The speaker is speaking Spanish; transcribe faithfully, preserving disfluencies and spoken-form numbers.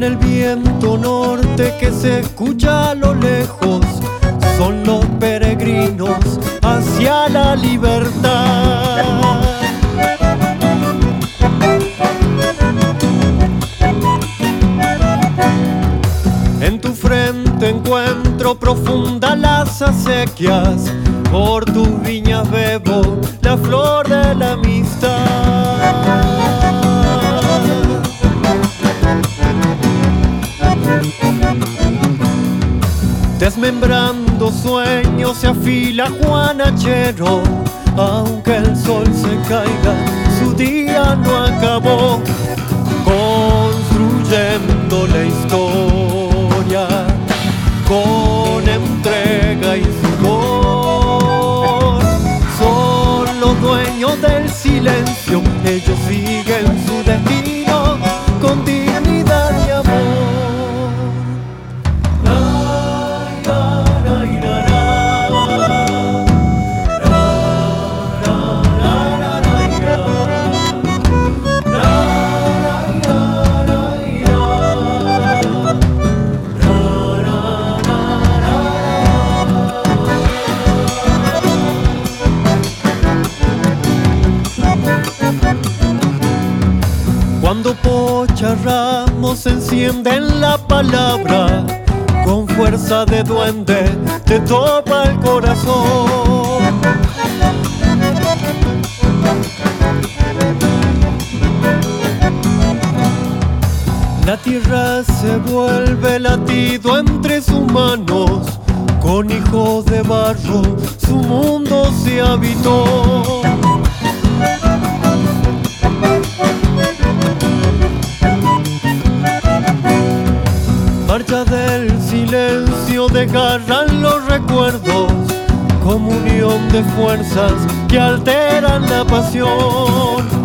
el viento norte que se escucha a lo lejos, son los peregrinos hacia la libertad. En tu frente encuentro profunda las acequias, por tus viñas bebo la flor de la amistad. Desmembrando sueños se afila Juanachero, aunque el sol se caiga, su día no acabó. Construyendo la historia con entrega y sudor. Son los dueños del silencio, ellos siguen su destino con dignidad y amor. Cuando Pocha Ramos encienden la palabra, con fuerza de duende te topa el corazón. La tierra se vuelve latido entre sus manos, con hijos de barro su mundo se habitó. Marcha del silencio desgarran los recuerdos, comunión de fuerzas que alteran la pasión.